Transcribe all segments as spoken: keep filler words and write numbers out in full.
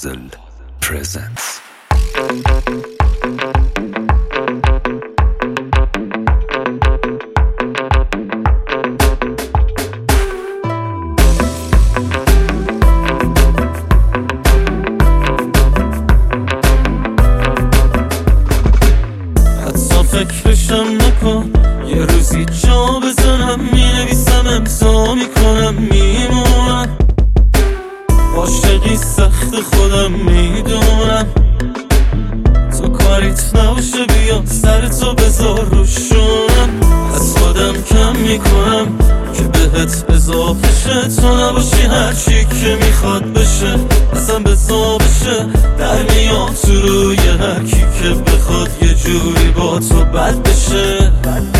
Puzzle presents. حتی فکرشم نکن، یه روزی جا بزنم، مینویسم امضا میکنم میمونم. عاشقی سخت خودم میدونم، تو کاریت نباشه بیا سرتو بذار روشونم. از خودم کم میکنم که بهت اضافه شه، تو نباشی هرچی که میخواد بشه اصلا بزا بشه. در میاد تو روی هرکی که بخواد یه جوری با تو بد بشه.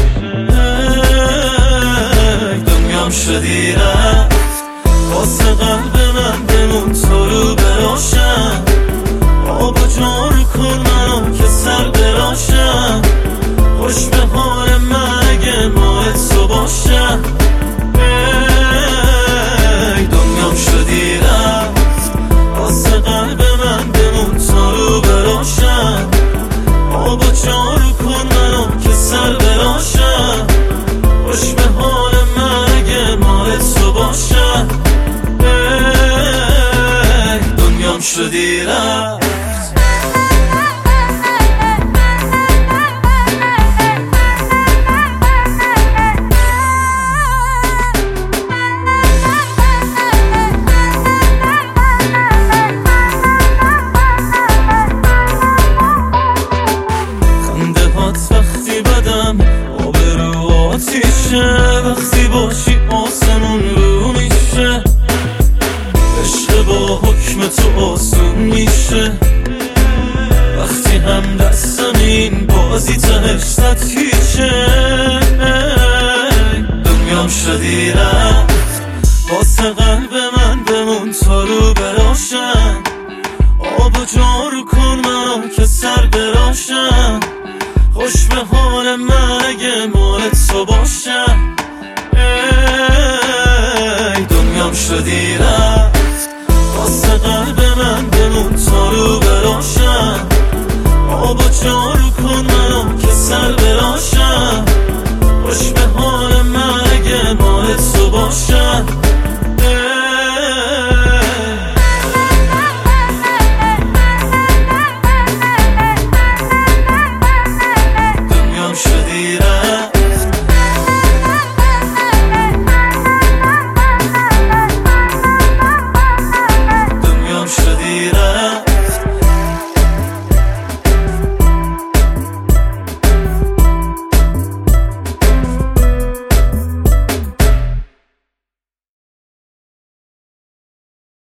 دنیام شدی رفت واسه قلب من، بمون تو رو براشم. آب و جارو کن منو که سر براشم. خوش به حال من اگه ماه تو باشم. ای دنیام شدی رفت واسه قلب من، بمون تو رو براشم. آب و جارو کن منو که سر براشم. خوش به حال من اگه ماه تو باشم. ای دنیام شدی رفت. وقتی بدم آبرو آتیشه، وقتی باشی آسمون رو میشه. عشق با حکم تو آسون میشه، وقتی هم دستم این بازی تهش صد هیچه. دنیام شدی رفت واسه قلب من، بمون تا رو براشم. آب و جارو کن منو که سر براشم. خوش به حال من اگه مال تو باشم. ای دنیام شدی رفت